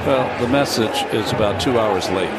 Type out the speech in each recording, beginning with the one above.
Well, the message is about 2 hours late.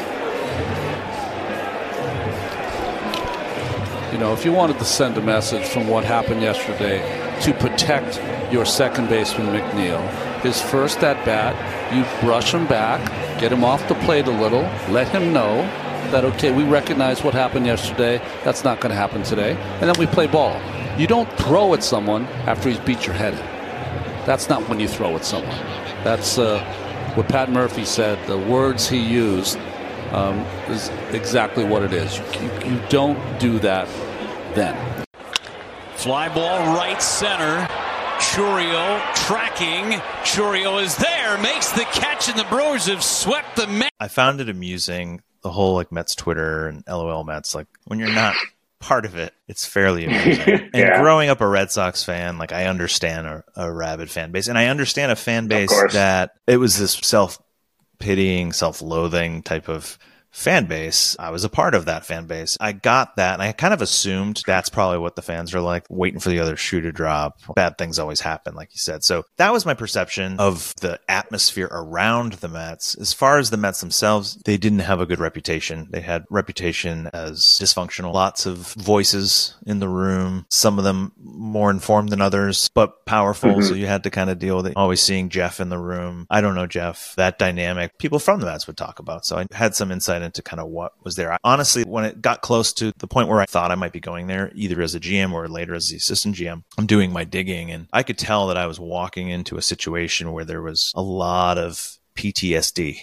You know, if you wanted to send a message from what happened yesterday to protect your second baseman, McNeil, his first at bat, you brush him back, get him off the plate a little, let him know that, okay, we recognize what happened yesterday. That's not going to happen today. And then we play ball. You don't throw at someone after he's beat your head in. That's not when you throw at someone. That's what Pat Murphy said. The words he used is exactly what it is. You don't do that then. Fly ball right center. Chourio tracking. Chourio is there, makes the catch, and the Brewers have swept the Mets. I found it amusing, the whole like Mets Twitter and LOL Mets. Like when you're not part of it, it's fairly amusing. And growing up a Red Sox fan, like I understand a rabid fan base, and I understand a fan base that it was this self-pitying, self-loathing type of fan base. I was a part of that fan base. I got that, and I kind of assumed that's probably what the fans are like, waiting for the other shoe to drop. Bad things always happen, like you said. So that was my perception of the atmosphere around the Mets. As far as the Mets themselves, they didn't have a good reputation. They had reputation as dysfunctional. Lots of voices in the room, some of them more informed than others, but powerful. So you had to kind of deal with it. Always seeing Jeff in the room. I don't know Jeff. That dynamic, people from the Mets would talk about. So I had some insight into kind of what was there. Honestly, when it got close to the point where I thought I might be going there, either as a GM or later as the assistant GM, I'm doing my digging, and I could tell that I was walking into a situation where there was a lot of PTSD.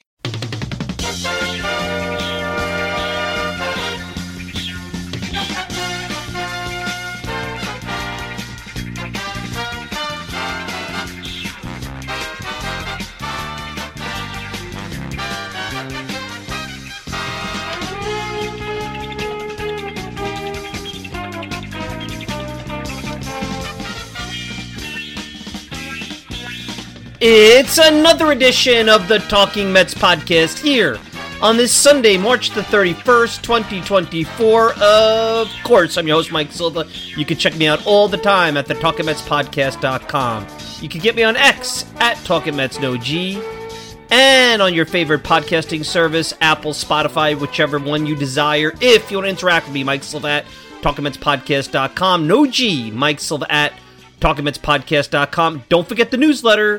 It's another edition of the Talking Mets podcast here on this Sunday, March the 31st, 2024. Of course, I'm your host, Mike Silva. You can check me out all the time at the TalkingMetsPodcast.com. You can get me on X at TalkingMetsNoG, and on your favorite podcasting service, Apple, Spotify, whichever one you desire. If you want to interact with me, Mike Silva at TalkingMetsPodcast.com. No G, Mike Silva at TalkingMetsPodcast.com. Don't forget the newsletter,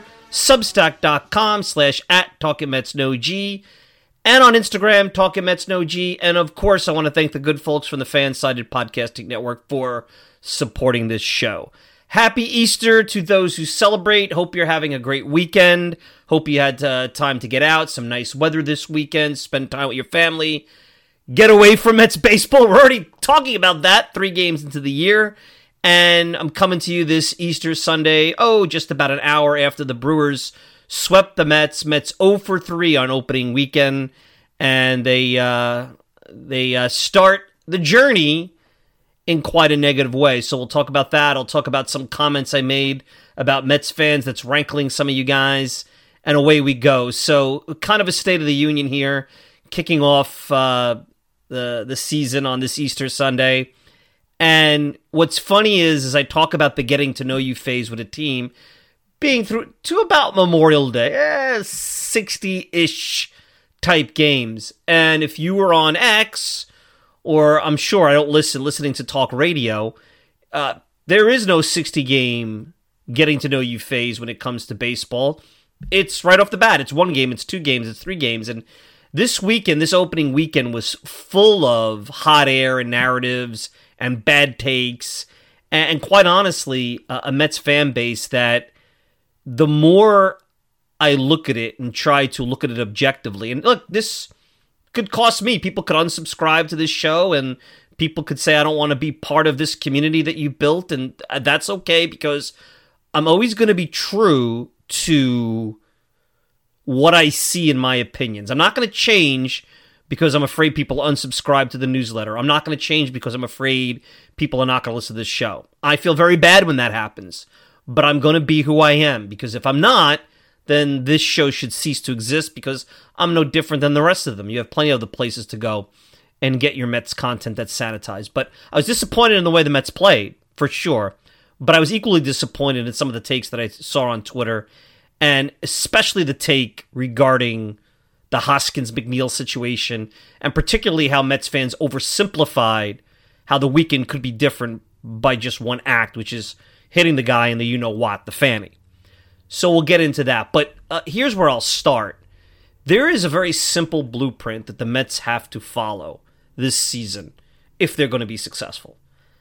Substack.com/@TalkingMetsNoG, and on Instagram, TalkingMetsNoG. And of course, I want to thank the good folks from the Fansided Podcasting Network for supporting this show. Happy Easter to those who celebrate. Hope you're having a great weekend. Hope you had time to get out, some nice weather this weekend, spend time with your family, get away from Mets baseball. We're already talking about that 3 games into the year. And I'm coming to you this Easter Sunday, just about an hour after the Brewers swept the Mets. Mets 0 for 3 on opening weekend, and they start the journey in quite a negative way. So we'll talk about that. I'll talk about some comments I made about Mets fans that's rankling some of you guys, and away we go. So kind of a State of the Union here, kicking off the season on this Easter Sunday. And what's funny is, as I talk about the getting to know you phase with a team, being through to about Memorial Day, 60-ish type games. And if you were on X, or I'm sure I don't listening to talk radio, there is no 60-game getting to know you phase when it comes to baseball. It's right off the bat. It's 1 game, it's 2 games, it's 3 games. And this weekend, this opening weekend was full of hot air and narratives and bad takes, and quite honestly, a Mets fan base that the more I look at it and try to look at it objectively, and look, this could cost me. People could unsubscribe to this show, and people could say, I don't want to be part of this community that you built, and that's okay, because I'm always going to be true to what I see in my opinions. I'm not going to change because I'm afraid people unsubscribe to the newsletter. I'm not going to change because I'm afraid people are not going to listen to this show. I feel very bad when that happens, but I'm going to be who I am, because if I'm not, then this show should cease to exist, because I'm no different than the rest of them. You have plenty of other places to go and get your Mets content that's sanitized. But I was disappointed in the way the Mets played, for sure, but I was equally disappointed in some of the takes that I saw on Twitter and especially the take regarding the Hoskins-McNeil situation, and particularly how Mets fans oversimplified how the weekend could be different by just one act, which is hitting the guy in the you-know-what, the fanny. So we'll get into that. But here's where I'll start. There is a very simple blueprint that the Mets have to follow this season if they're going to be successful.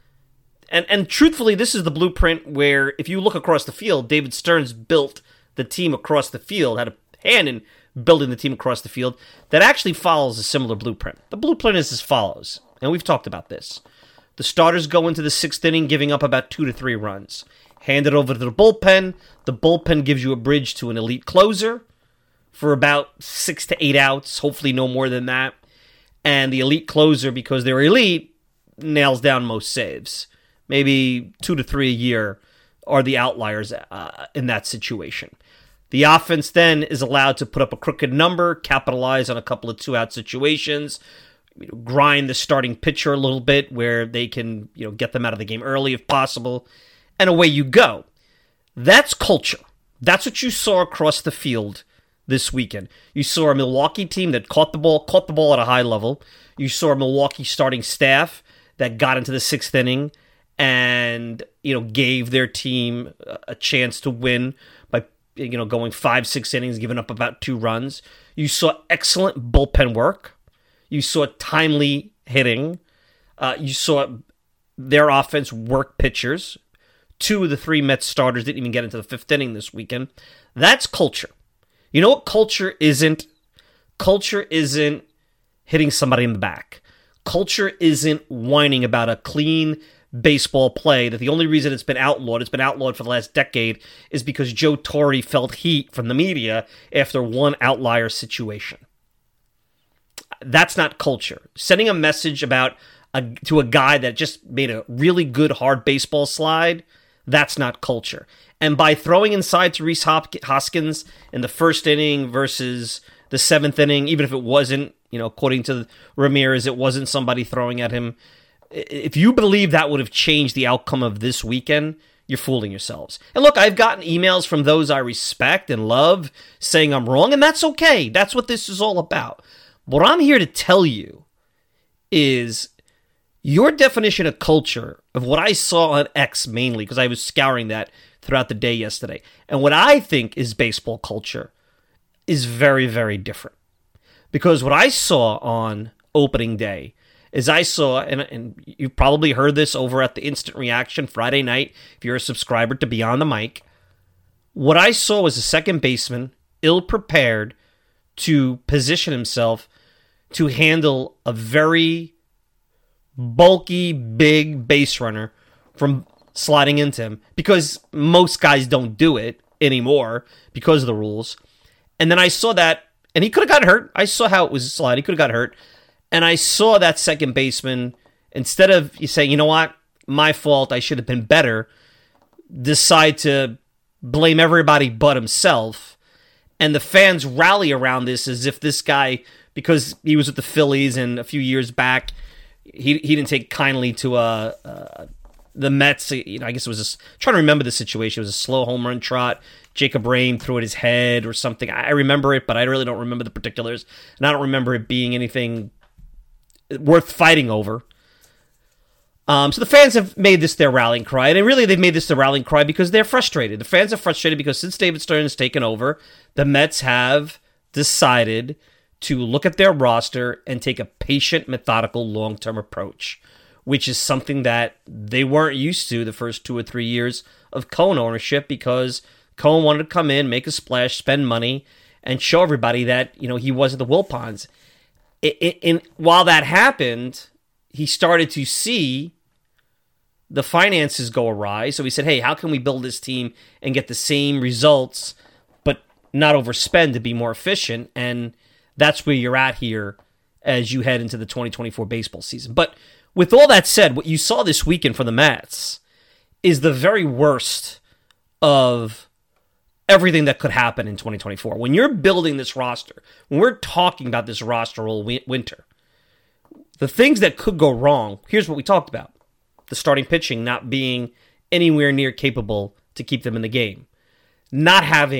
And truthfully, this is the blueprint where, if you look across the field, David Stearns built the team across the field, had a hand in building the team across the field, that actually follows a similar blueprint. The blueprint is as follows, and we've talked about this. The starters go into the sixth inning giving up about 2 to 3 runs. Hand it over to the bullpen. The bullpen gives you a bridge to an elite closer for about 6 to 8 outs, hopefully no more than that. And the elite closer, because they're elite, nails down most saves. Maybe 2 to 3 a year are the outliers in that situation. The offense then is allowed to put up a crooked number, capitalize on a couple of 2-out situations, grind the starting pitcher a little bit where they can, get them out of the game early if possible, and away you go. That's culture. That's what you saw across the field this weekend. You saw a Milwaukee team that caught the ball at a high level. You saw a Milwaukee starting staff that got into the sixth inning and, gave their team a chance to win by, going 5-6 innings, giving up about 2 runs. You saw excellent bullpen work. You saw timely hitting. You saw their offense work pitchers. 2 of the 3 Mets starters didn't even get into the 5th inning this weekend. That's culture. You know what culture isn't? Culture isn't hitting somebody in the back. Culture isn't whining about a clean baseball play that the only reason it's been outlawed for the last decade, is because Joe Torre felt heat from the media after one outlier situation. That's not culture. Sending a message to a guy that just made a really good hard baseball slide, that's not culture. And by throwing inside to Rhys Hoskins in the 1st inning versus the 7th inning, even if it wasn't, according to Ramirez, it wasn't somebody throwing at him. If you believe that would have changed the outcome of this weekend, you're fooling yourselves. And look, I've gotten emails from those I respect and love saying I'm wrong, and that's okay. That's what this is all about. What I'm here to tell you is your definition of culture, of what I saw on X mainly, because I was scouring that throughout the day yesterday, and what I think is baseball culture is very, very different. Because what I saw on opening day is I saw, and you've probably heard this over at the Instant Reaction Friday night, if you're a subscriber to Beyond the Mic, what I saw was a second baseman ill-prepared to position himself to handle a very bulky, big base runner from sliding into him, because most guys don't do it anymore because of the rules. And then I saw that, and he could have got hurt. I saw how it was sliding. He could have got hurt. And I saw that second baseman, instead of saying, you know what, my fault, I should have been better, decide to blame everybody but himself. And the fans rally around this as if this guy, because he was with the Phillies and a few years back, he didn't take kindly to the Mets. I guess it was trying to remember the situation. It was a slow home run trot. Jacob Rain threw at his head or something. I remember it, but I really don't remember the particulars. And I don't remember it being anything worth fighting over. So the fans have made this their rallying cry. And really, they've made this their rallying cry because they're frustrated. The fans are frustrated because since David Stern has taken over, the Mets have decided to look at their roster and take a patient, methodical, long-term approach, which is something that they weren't used to the first 2 or 3 years of Cohen ownership, because Cohen wanted to come in, make a splash, spend money, and show everybody that, he wasn't the Wilpons. While that happened, he started to see the finances go awry. So he said, hey, how can we build this team and get the same results, but not overspend to be more efficient? And that's where you're at here as you head into the 2024 baseball season. But with all that said, what you saw this weekend from the Mets is the very worst of everything that could happen in 2024. When you're building this roster, when we're talking about this roster all winter, the things that could go wrong, here's what we talked about. The starting pitching not being anywhere near capable to keep them in the game. Not having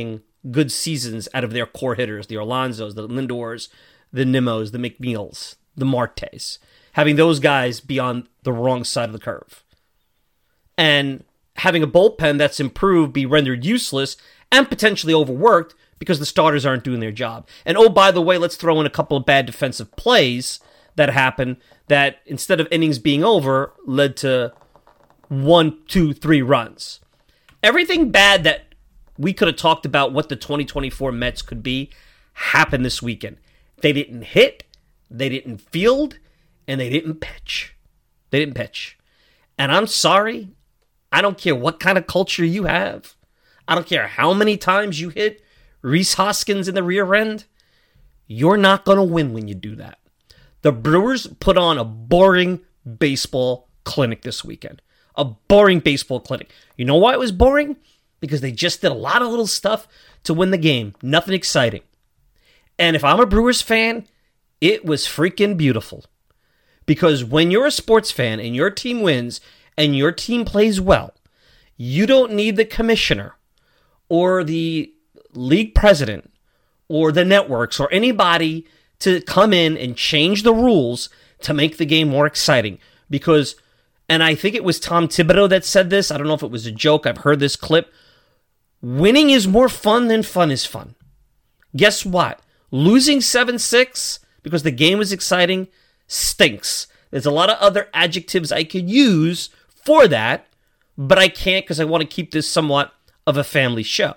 good seasons out of their core hitters, the Orlanzos, the Lindors, the Nimmos, the McNeils, the Martes. Having those guys be on the wrong side of the curve. And having a bullpen that's improved be rendered useless and potentially overworked because the starters aren't doing their job. And oh, by the way, let's throw in a couple of bad defensive plays that happened that instead of innings being over led to 1, 2, 3 runs. Everything bad that we could have talked about what the 2024 Mets could be happened this weekend. They didn't hit, they didn't field, and they didn't pitch. They didn't pitch. And I'm sorry, I don't care what kind of culture you have. I don't care how many times you hit Rhys Hoskins in the rear end. You're not going to win when you do that. The Brewers put on a boring baseball clinic this weekend. A boring baseball clinic. You know why it was boring? Because they just did a lot of little stuff to win the game. Nothing exciting. And if I'm a Brewers fan, it was freaking beautiful. Because when you're a sports fan and your team wins and your team plays well, you don't need the commissioner or the league president or the networks or anybody to come in and change the rules to make the game more exciting. Because, and I think it was Tom Thibodeau that said this, I don't know if it was a joke, I've heard this clip, winning is more fun than fun is fun. Guess what? Losing 7-6 because the game was exciting stinks. There's a lot of other adjectives I could use for that, but I can't because I want to keep this somewhat of a family show.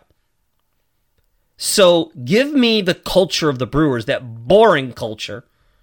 So give me the culture of the Brewers, that boring culture,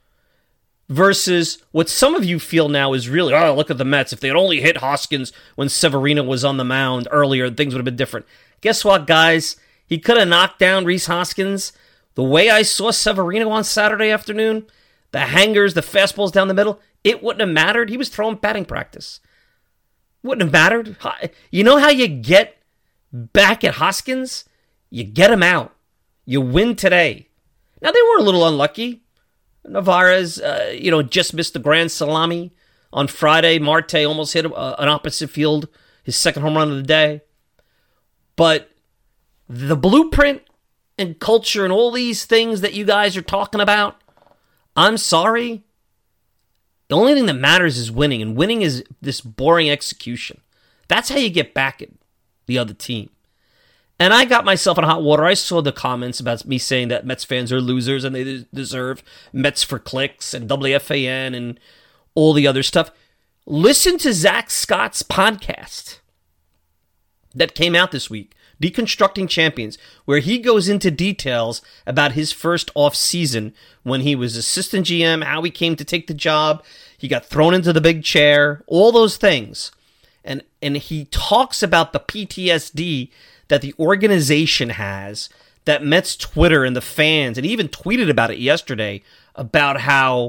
versus what some of you feel now is really, oh, look at the Mets. If they had only hit Hoskins when Severino was on the mound earlier, things would have been different. Guess what, guys? He could have knocked down Rhys Hoskins. The way I saw Severino on Saturday afternoon, the hangers, the fastballs down the middle, it wouldn't have mattered. He was throwing batting practice. Wouldn't have mattered. You know how you get back at Hoskins? You get him out. You win today. Now, they were a little unlucky. Narvaez, just missed the grand salami on Friday. Marte almost hit an opposite field, his second home run of the day. But the blueprint and culture and all these things that you guys are talking about, I'm sorry. The only thing that matters is winning, and winning is this boring execution. That's how you get back at the other team. And I got myself in hot water. I saw the comments about me saying that Mets fans are losers and they deserve Mets for clicks and WFAN and all the other stuff. Listen to Zach Scott's podcast that came out this week, Deconstructing Champions, where he goes into details about his first off season when he was assistant GM, how he came to take the job, he got thrown into the big chair, all those things. And he talks about the PTSD that the organization has, that Mets Twitter and the fans, and he even tweeted about it yesterday, about how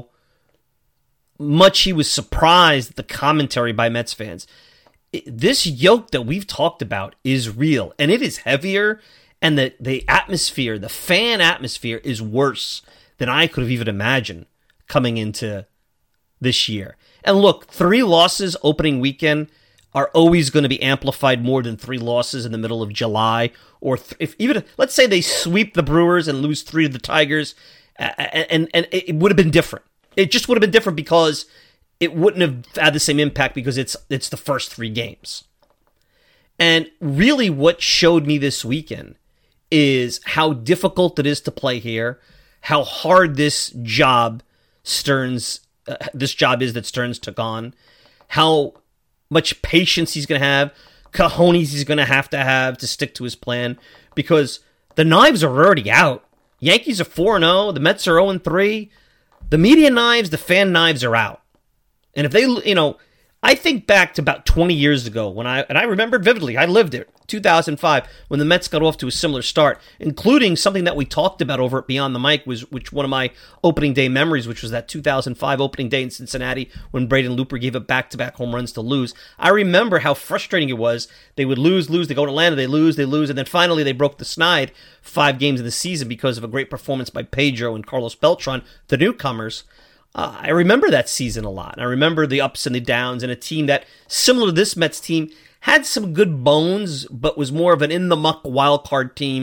much he was surprised at the commentary by Mets fans. This yoke that we've talked about is real, and it is heavier, and the atmosphere, the fan atmosphere, is worse than I could have even imagined coming into this year. And look, 3 losses opening weekend are always going to be amplified more than 3 losses in the middle of July, or let's say they sweep the Brewers and lose 3 to the Tigers, and it would have been different. It just would have been different because it wouldn't have had the same impact because it's the first 3 games. And really what showed me this weekend is how difficult it is to play here, how hard this job is that Stearns took on, how much patience he's going to have, cojones he's going to have to stick to his plan, because the knives are already out. Yankees are 4-0, the Mets are 0-3. The media knives, the fan knives are out. And if they, I think back to about 20 years ago when I remember vividly, I lived it, 2005, when the Mets got off to a similar start, including something that we talked about over at Beyond the Mic, which one of my opening day memories, which was that 2005 opening day in Cincinnati when Braden Looper gave up back-to-back home runs to lose. I remember how frustrating it was. They would lose, they go to Atlanta, they lose, and then finally they broke the snide 5 games of the season because of a great performance by Pedro and Carlos Beltran, the newcomers. I remember that season a lot. I remember the ups and the downs, and a team that, similar to this Mets team, had some good bones, but was more of an in-the-muck wild card team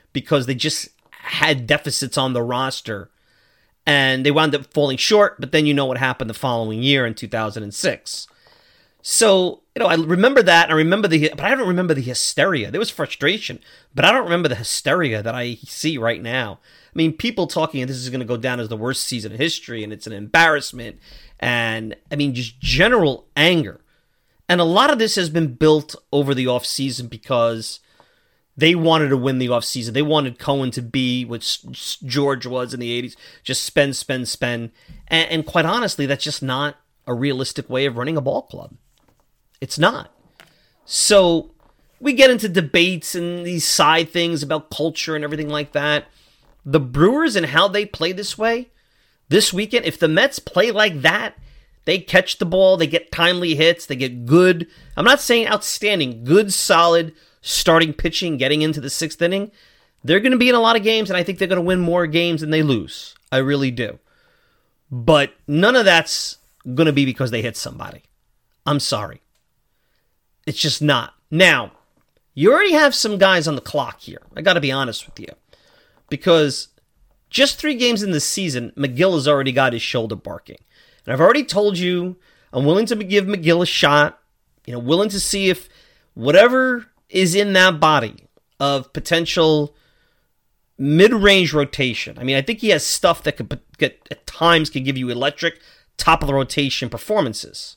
because they just had deficits on the roster. And they wound up falling short, but then you know what happened the following year in 2006. So, I remember that, and but I don't remember the hysteria. There was frustration, but I don't remember the hysteria that I see right now. I mean, people talking, this is going to go down as the worst season in history, and it's an embarrassment, and, I mean, just general anger. And a lot of this has been built over the offseason because they wanted to win the offseason. They wanted Cohen to be what George was in the 80s, just spend. And quite honestly, that's just not a realistic way of running a ball club. It's not. So we get into debates and these side things about culture and everything like that. The Brewers and how they play this way, this weekend, if the Mets play like that, they catch the ball, they get timely hits, they get good, I'm not saying outstanding, good, solid starting pitching getting into the sixth inning, they're going to be in a lot of games, and I think they're going to win more games than they lose. I really do. But none of that's going to be because they hit somebody. I'm sorry. It's just not. Now, you already have some guys on the clock here. I got to be honest with you. Because just 3 games in the season, McGill has already got his shoulder barking. And I've already told you, I'm willing to give McGill a shot. Willing to see if whatever is in that body of potential mid-range rotation. I mean, I think he has stuff that could at times can give you electric top-of-the-rotation performances.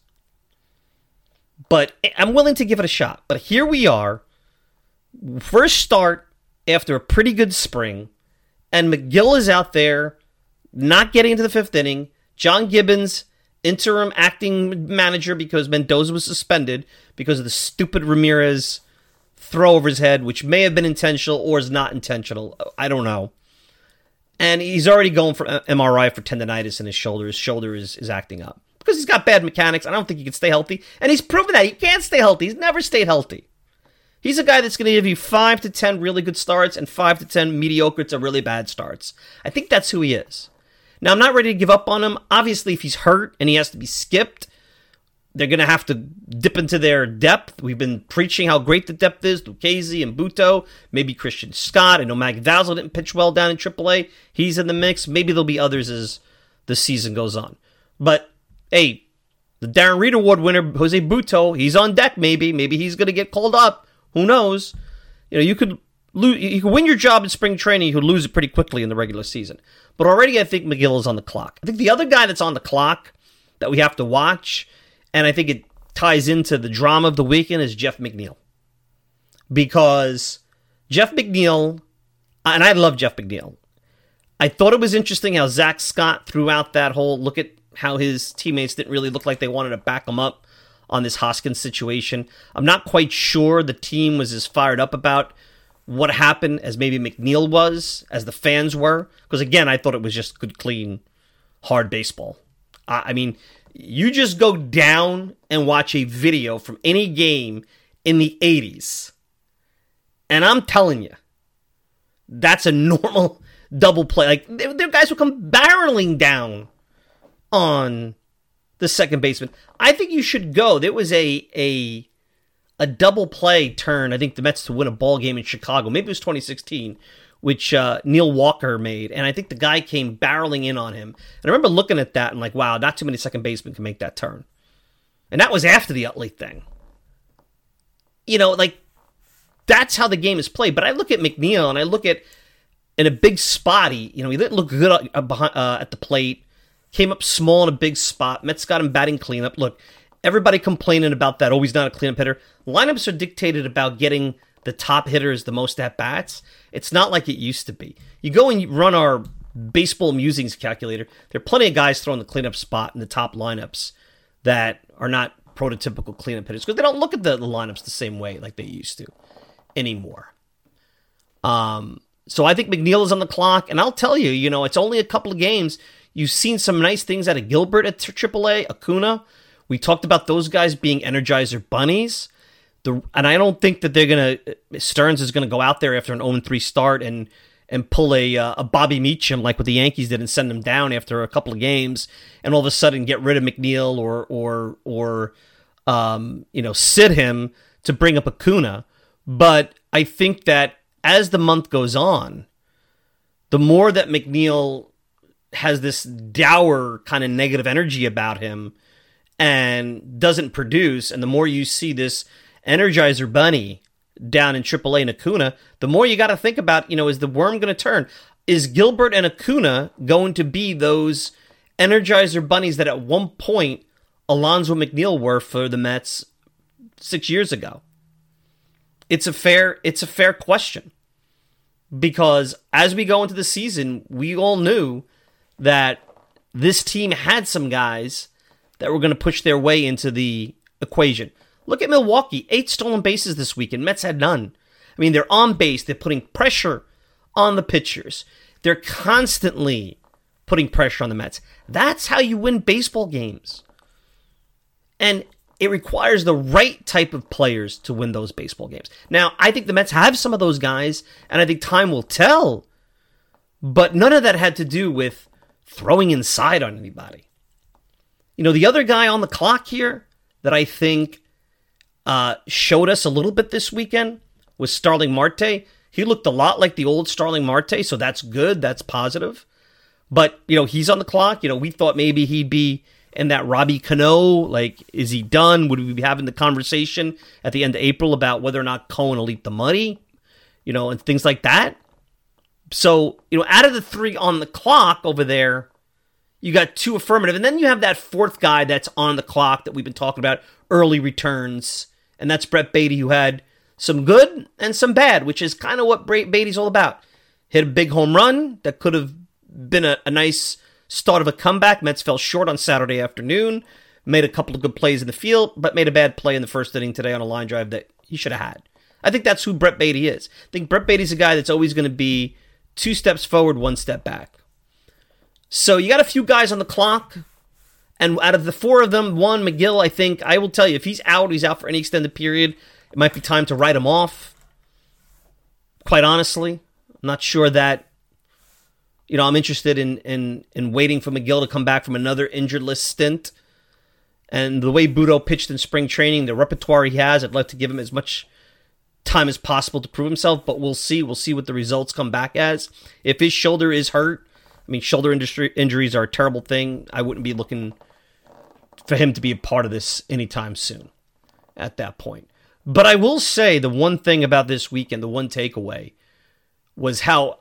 But I'm willing to give it a shot. But here we are, first start after a pretty good spring, and McGill is out there not getting into the 5th inning. John Gibbons, interim acting manager because Mendoza was suspended because of the stupid Ramirez throw over his head, which may have been intentional or is not intentional. I don't know. And he's already going for MRI for tendonitis in his shoulder. His shoulder is acting up because he's got bad mechanics. I don't think he can stay healthy. And he's proven that he can't stay healthy. He's never stayed healthy. He's a guy that's going to give you 5 to 10 really good starts and 5 to 10 mediocre to really bad starts. I think that's who he is. Now, I'm not ready to give up on him. Obviously, if he's hurt and he has to be skipped, they're going to have to dip into their depth. We've been preaching how great the depth is. Lucchesi and Buto, maybe Christian Scott. I know Magdalzo didn't pitch well down in AAA. He's in the mix. Maybe there'll be others as the season goes on. But, hey, the Darren Reed Award winner, Jose Buto, he's on deck maybe. Maybe he's going to get called up. Who knows? You could win your job in spring training. You could lose it pretty quickly in the regular season. But already I think McGill is on the clock. I think the other guy that's on the clock that we have to watch, and I think it ties into the drama of the weekend, is Jeff McNeil. Because Jeff McNeil, and I love Jeff McNeil, I thought it was interesting how Zach Scott threw out that whole look at how his teammates didn't really look like they wanted to back him up on this Hoskins situation. I'm not quite sure the team was as fired up about what happened as maybe McNeil was, as the fans were. Because again, I thought it was just good, clean, hard baseball. I mean, you just go down and watch a video from any game in the 80s. And I'm telling you, that's a normal double play. Like, there are guys who come barreling down on the second baseman. I think you should go. There was a double play turn, I think the Mets to win a ball game in Chicago. Maybe it was 2016, which Neil Walker made. And I think the guy came barreling in on him. And I remember looking at that and like, wow, not too many second basemen can make that turn. And that was after the Utley thing. That's how the game is played. But I look at McNeil and I look at, in a big spot, he didn't look good at the plate. Came up small in a big spot. Mets got him batting cleanup. Look, everybody complaining about that. Oh, he's not a cleanup hitter. Lineups are dictated about getting the top hitters the most at-bats. It's not like it used to be. You go and you run our baseball musings calculator. There are plenty of guys throwing the cleanup spot in the top lineups that are not prototypical cleanup hitters because they don't look at the lineups the same way like they used to anymore. So I think McNeil is on the clock. And I'll tell you, it's only a couple of games. You've seen some nice things out of Gilbert at AAA, Acuna. We talked about those guys being Energizer bunnies. And I don't think that Stearns is going to go out there after an 0-3 start and pull a Bobby Meacham like what the Yankees did and send him down after a couple of games and all of a sudden get rid of McNeil or sit him to bring up Acuna. But I think that as the month goes on, the more that McNeil has this dour kind of negative energy about him and doesn't produce, and the more you see this Energizer Bunny down in AAA and Acuna, the more you got to think about, is the worm going to turn? Is Gilbert and Acuna going to be those Energizer Bunnies that at one point Alonso McNeil were for the Mets 6 years ago? It's a fair question, because as we go into the season, we all knew that this team had some guys that were going to push their way into the equation. Look at Milwaukee, 8 stolen bases this weekend. Mets had none. I mean, they're on base. They're putting pressure on the pitchers. They're constantly putting pressure on the Mets. That's how you win baseball games. And it requires the right type of players to win those baseball games. Now, I think the Mets have some of those guys, and I think time will tell. But none of that had to do with throwing inside on anybody. The other guy on the clock here that I think showed us a little bit this weekend was Starling Marte. He looked a lot like the old Starling Marte, so that's good. That's positive. But, he's on the clock. We thought maybe he'd be in that Robbie Cano. Like, is he done? Would we be having the conversation at the end of April about whether or not Cohen will eat the money? And things like that. So, out of the 3 on the clock over there, you got 2 affirmative. And then you have that 4th guy that's on the clock that we've been talking about, early returns. And that's Brett Baty, who had some good and some bad, which is kind of what Baty's all about. Hit a big home run that could have been a nice start of a comeback. Mets fell short on Saturday afternoon. Made a couple of good plays in the field, but made a bad play in the first inning today on a line drive that he should have had. I think that's who Brett Baty is. I think Brett Baty's a guy that's always going to be 2 steps forward, 1 step back. So you got a few guys on the clock, and out of the 4 of them, one, McGill, I think, I will tell you, if he's out for any extended period, it might be time to write him off. Quite honestly, I'm not sure that, I'm interested in waiting for McGill to come back from another injured list stint. And the way Budo pitched in spring training, the repertoire he has, I'd like to give him as much time as possible to prove himself, but we'll see. We'll see what the results come back as. If his shoulder is hurt, shoulder injuries are a terrible thing. I wouldn't be looking for him to be a part of this anytime soon at that point. But I will say the one thing about this weekend, the one takeaway, was how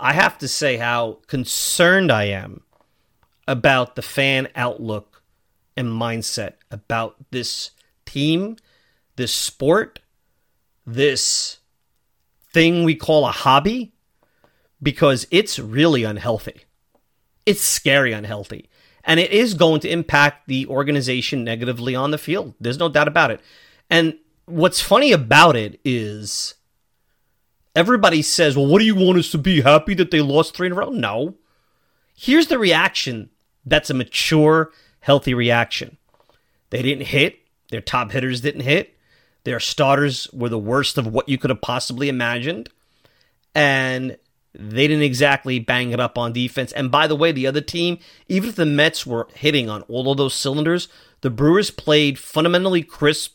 concerned I am about the fan outlook and mindset about this team, this sport, this thing we call a hobby, because it's really unhealthy. It's scary unhealthy. And it is going to impact the organization negatively on the field. There's no doubt about it. And what's funny about it is everybody says, well, what do you want us to be? Happy that they lost 3 in a row? No. Here's the reaction that's a mature, healthy reaction. They didn't hit. Their top hitters didn't hit. Their starters were the worst of what you could have possibly imagined. And they didn't exactly bang it up on defense. And by the way, the other team, even if the Mets were hitting on all of those cylinders, the Brewers played fundamentally crisp,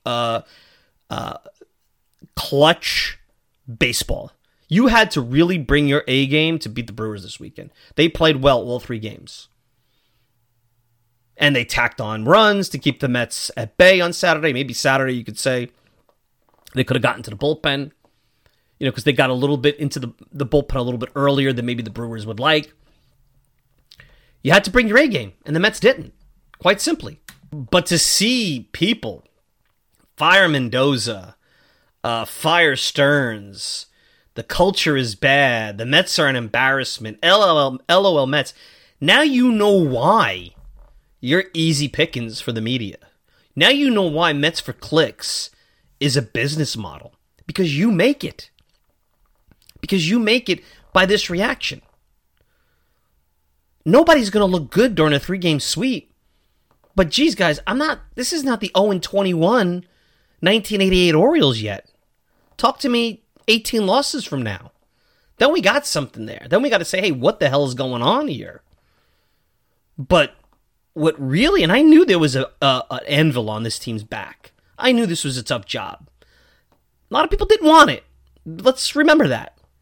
clutch baseball. You had to really bring your A game to beat the Brewers this weekend. They played well all 3 games. And they tacked on runs to keep the Mets at bay on Saturday. Maybe Saturday you could say they could have gotten to the bullpen, because they got a little bit into the bullpen a little bit earlier than maybe the Brewers would like. You had to bring your A game, and the Mets didn't, quite simply. But to see people fire Mendoza, fire Stearns, the culture is bad, the Mets are an embarrassment, LOL Mets, now you know why you're easy pickings for the media. Now you know why Mets for Clicks is a business model. Because you make it. Because you make it by this reaction. Nobody's going to look good during a 3-game sweep. But geez, guys, this is not the 0-21 1988 Orioles yet. Talk to me 18 losses from now. Then we got something there. Then we got to say, hey, what the hell is going on here? But what really, and I knew there was an anvil on this team's back. I knew this was a tough job. A lot of people didn't want it. Let's remember that.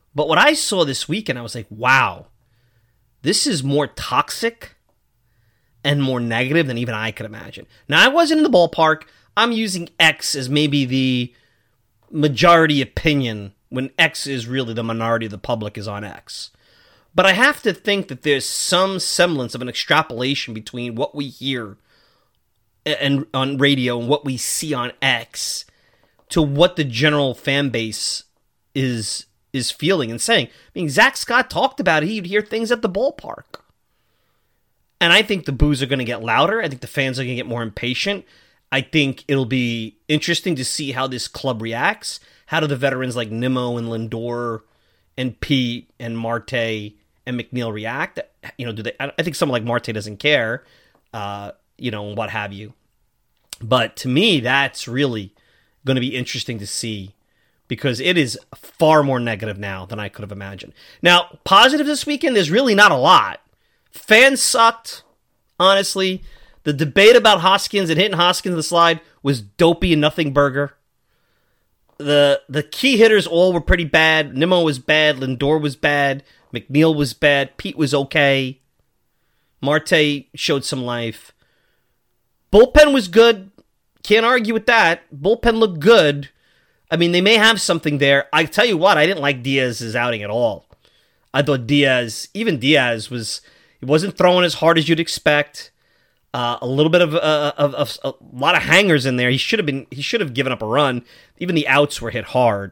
But what I saw this weekend, I was like, wow, this is more toxic and more negative than even I could imagine. Now, I wasn't in the ballpark. I'm using X as maybe the majority opinion when X is really the minority of the public is on X. But I have to think that there's some semblance of an extrapolation between what we hear and on radio and what we see on X to what the general fan base is feeling and saying. I mean, Zach Scott talked about it. He'd hear things at the ballpark. And I think the boos are going to get louder. I think the fans are going to get more impatient. I think it'll be interesting to see how this club reacts. How do the veterans like Nimmo and Lindor and Pete and Marte and McNeil react? You know, do they? I think someone like Marte doesn't care, you know, what have you. But to me, that's really going to be interesting to see because it is far more negative now than I could have imagined. Now, positive this weekend, there's really not a lot. Fans sucked, honestly. The debate about Hoskins and hitting Hoskins in the slide was dopey and nothing burger. The key hitters all were pretty bad. Nimmo was bad. Lindor was bad. McNeil was bad. Pete was okay. Marte showed some life. Bullpen was good. Can't argue with that. Bullpen looked good. I mean, they may have something there. I tell you what, I didn't like Diaz's outing at all. I thought Diaz he wasn't throwing as hard as you'd expect. A little bit of a lot of hangers in there. He should have given up a run. Even the outs were hit hard.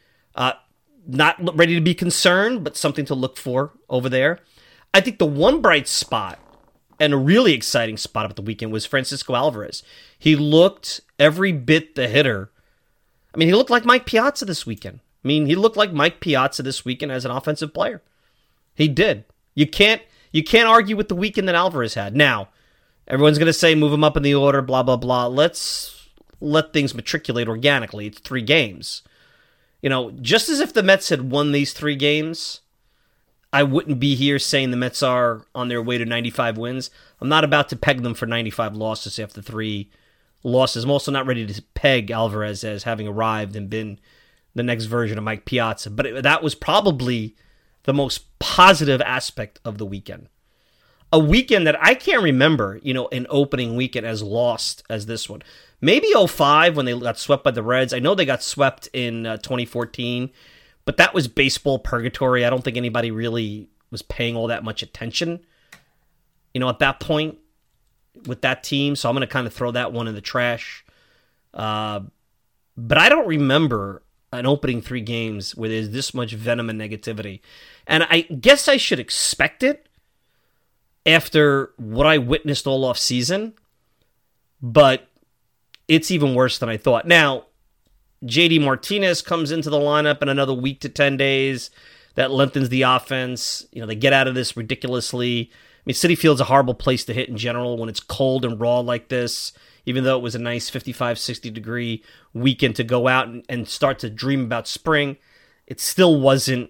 Not ready to be concerned, but something to look for over there. I think the one bright spot and a really exciting spot of the weekend was Francisco Alvarez. He looked every bit the hitter. I mean, he looked like Mike Piazza this weekend. I mean, he looked like Mike Piazza this weekend as an offensive player. He did. You can't argue with the weekend that Alvarez had. Now, everyone's going to say move him up in the order, blah, blah, blah. Let's let things matriculate organically. It's 3 games. You know, just as if the Mets had won these 3 games, I wouldn't be here saying the Mets are on their way to 95 wins. I'm not about to peg them for 95 losses after 3 losses. I'm also not ready to peg Alvarez as having arrived and been the next version of Mike Piazza. But that was probably the most positive aspect of the weekend. A weekend that I can't remember, you know, an opening weekend as lost as this one. Maybe 2005 when they got swept by the Reds. I know they got swept in 2014, but that was baseball purgatory. I don't think anybody really was paying all that much attention, you know, at that point with that team. So I'm going to kind of throw that one in the trash. But I don't remember an opening 3 games where there's this much venom and negativity. And I guess I should expect it after what I witnessed all off season, but it's even worse than I thought. Now, JD Martinez comes into the lineup in another week to 10 days. That lengthens the offense. You know, they get out of this ridiculously. I mean, Citi Field's a horrible place to hit in general when it's cold and raw like this, even though it was a nice 55, 60-degree weekend to go out and start to dream about spring. It still wasn't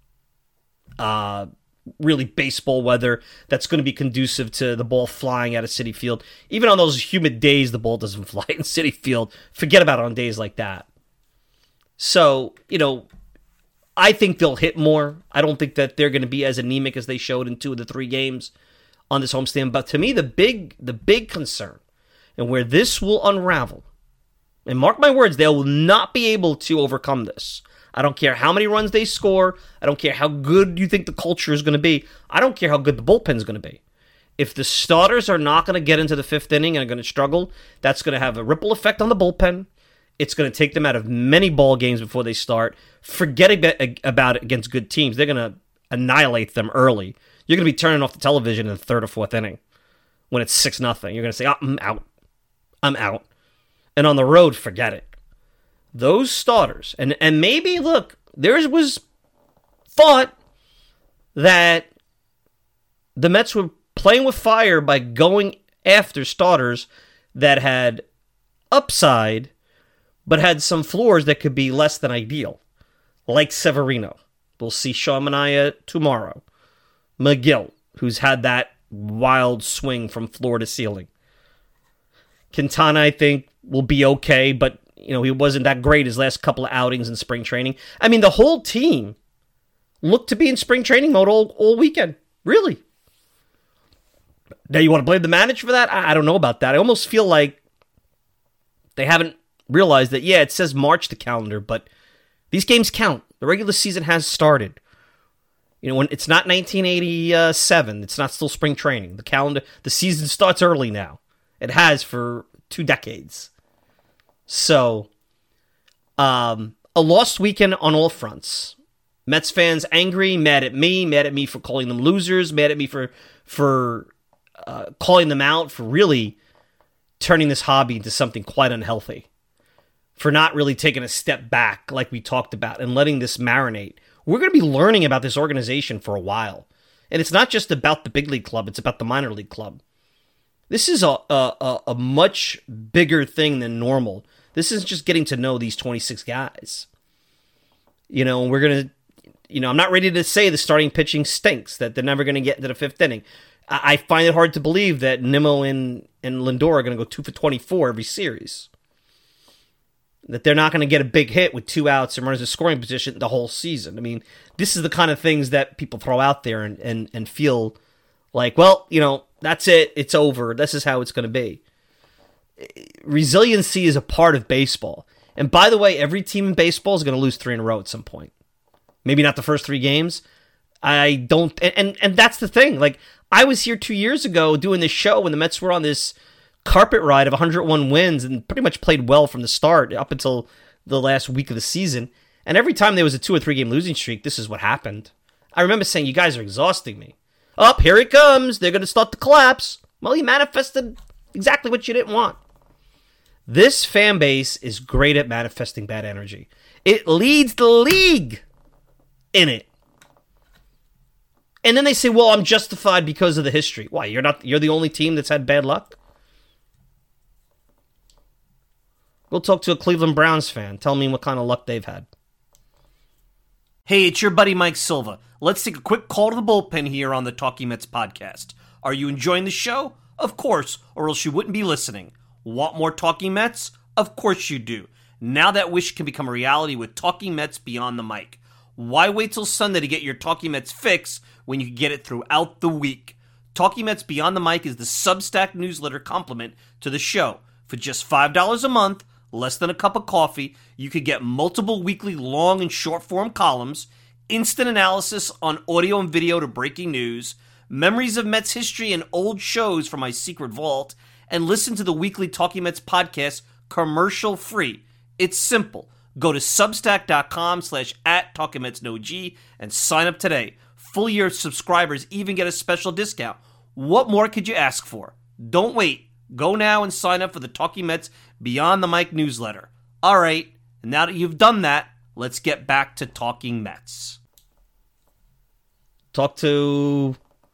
really baseball weather that's going to be conducive to the ball flying out of Citi Field. Even on those humid days, the ball doesn't fly in Citi Field. Forget about it on days like that. So, you know, I think they'll hit more. I don't think that they're going to be as anemic as they showed in 2 of the 3 games on this homestand. But to me, the big concern and where this will unravel, and mark my words, they will not be able to overcome this. I don't care how many runs they score. I don't care how good you think the culture is going to be. I don't care how good the bullpen is going to be. If the starters are not going to get into the 5th inning and are going to struggle, that's going to have a ripple effect on the bullpen. It's going to take them out of many ball games before they start. Forget about it against good teams. They're going to annihilate them early. You're going to be turning off the television in the 3rd or 4th inning when it's 6-0. You're going to say, oh, I'm out. I'm out. And on the road, forget it. Those starters, and maybe, look, there was thought that the Mets were playing with fire by going after starters that had upside, but had some floors that could be less than ideal, like Severino. We'll see Sean Manaea tomorrow. McGill, who's had that wild swing from floor to ceiling. Quintana, I think, will be okay, but you know, he wasn't that great his last couple of outings in spring training. I mean, the whole team looked to be in spring training mode all weekend. Really. Now, you want to blame the manager for that? I don't know about that. I almost feel like they haven't realized that, yeah, it says March the calendar, but these games count. The regular season has started. You know, when it's not 1987, it's not still spring training. The season starts early now. It has for 2 decades. So, a lost weekend on all fronts. Mets fans angry, mad at me for calling them losers, mad at me for calling them out, for really turning this hobby into something quite unhealthy, for not really taking a step back like we talked about and letting this marinate. We're going to be learning about this organization for a while. And it's not just about the big league club, it's about the minor league club. This is a much bigger thing than normal. This is just getting to know these 26 guys. You know, we're going to, you know, I'm not ready to say the starting pitching stinks, that they're never going to get into the 5th inning. I find it hard to believe that Nimmo and Lindor are going to go 2 for 24 every series. That they're not going to get a big hit with 2 outs and runners in scoring position the whole season. I mean, this is the kind of things that people throw out there and feel like, well, you know, that's it. It's over. This is how it's going to be. Resiliency is a part of baseball. And by the way, every team in baseball is going to lose 3 in a row at some point. Maybe not the first 3 games. I don't, and that's the thing. Like, I was here 2 years ago doing this show when the Mets were on this carpet ride of 101 wins and pretty much played well from the start up until the last week of the season. And every time there was a 2 or 3 game losing streak, this is what happened. I remember saying, you guys are exhausting me. Up, here it comes. They're going to start to collapse. Well, you manifested exactly what you didn't want. This fan base is great at manifesting bad energy. It leads the league in it. And then they say, well, I'm justified because of the history. Why? You're the only team that's had bad luck? Go talk to a Cleveland Browns fan. Tell me what kind of luck they've had. Hey, it's your buddy Mike Silva. Let's take a quick call to the bullpen here on the Talking Mets podcast. Are you enjoying the show? Of course, or else you wouldn't be listening. Want more Talking Mets? Of course you do. Now that wish can become a reality with Talking Mets Beyond the Mic. Why wait till Sunday to get your Talking Mets fix when you can get it throughout the week? Talking Mets Beyond the Mic is the Substack newsletter complement to the show. For just $5 a month, less than a cup of coffee, you could get multiple weekly long and short form columns, instant analysis on audio and video to breaking news, memories of Mets history and old shows from my secret vault, and listen to the weekly Talking Mets podcast commercial free. It's simple. Go to substack.com/@TalkingMetsNoG and sign up today. Full year subscribers even get a special discount. What more could you ask for? Don't wait. Go now and sign up for the Talking Mets Beyond the Mic newsletter. All right, now that you've done that, let's get back to Talking Mets. Talk to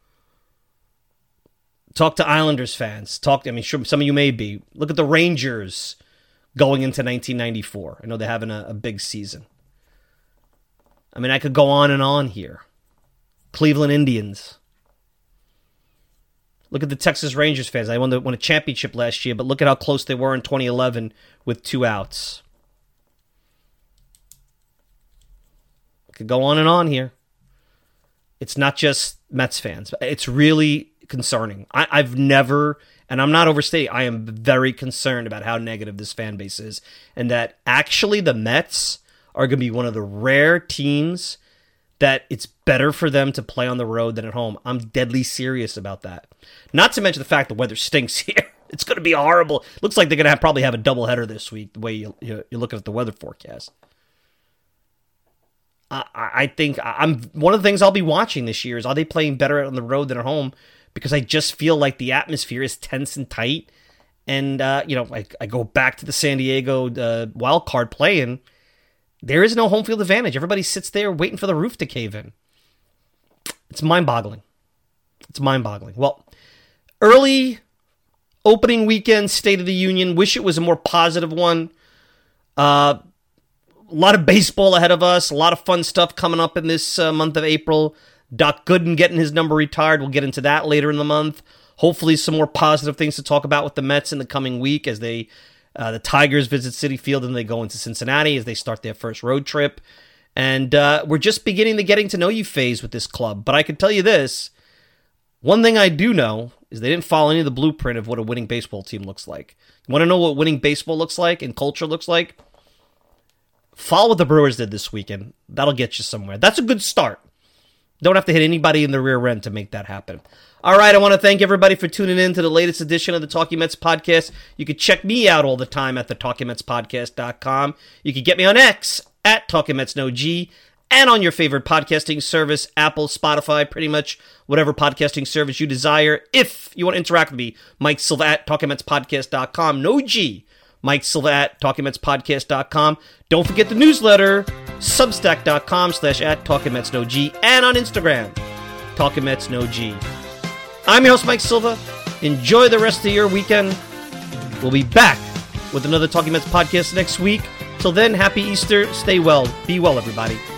Islanders fans. Sure, some of you may be. Look at the Rangers going into 1994. I know they're having a big season. I mean, I could go on and on here. Cleveland Indians. Look at the Texas Rangers fans. They won a championship last year, but look at how close they were in 2011 with 2 outs. I could go on and on here. It's not just Mets fans. It's really concerning. I've never, and I'm not overstating, I am very concerned about how negative this fan base is, and that actually the Mets are going to be one of the rare teams that it's better for them to play on the road than at home. I'm deadly serious about that. Not to mention the fact the weather stinks here. It's going to be horrible. Looks like they're going to probably have a doubleheader this week, the way you're looking at the weather forecast. I think one of the things I'll be watching this year is, are they playing better on the road than at home? Because I just feel like the atmosphere is tense and tight. And, I go back to the San Diego wild card playing. There is no home field advantage. Everybody sits there waiting for the roof to cave in. It's mind-boggling. Well, early opening weekend State of the Union. Wish it was a more positive one. A lot of baseball ahead of us. A lot of fun stuff coming up in this month of April. Doc Gooden getting his number retired. We'll get into that later in the month. Hopefully some more positive things to talk about with the Mets in the coming week as the Tigers visit Citi Field and they go into Cincinnati as they start their first road trip. And we're just beginning the getting to know you phase with this club. But I can tell you this, one thing I do know is they didn't follow any of the blueprint of what a winning baseball team looks like. You want to know what winning baseball looks like and culture looks like? Follow what the Brewers did this weekend. That'll get you somewhere. That's a good start. Don't have to hit anybody in the rear end to make that happen. All right, I want to thank everybody for tuning in to the latest edition of the Talking Mets podcast. You can check me out all the time at the TalkingMetsPodcast.com. You can get me on X at TalkingMetsNoG and on your favorite podcasting service, Apple, Spotify, pretty much whatever podcasting service you desire. If you want to interact with me, Mike Silva at TalkingMetsPodcast.com. No G. Mike Silva at TalkingMetsPodcast.com. Don't forget the newsletter, Substack.com/@TalkingMetsNoG, and on Instagram, TalkingMetsNoG. I'm your host, Mike Silva. Enjoy the rest of your weekend. We'll be back with another Talking Mets podcast next week. Till then, happy Easter. Stay well. Be well, everybody.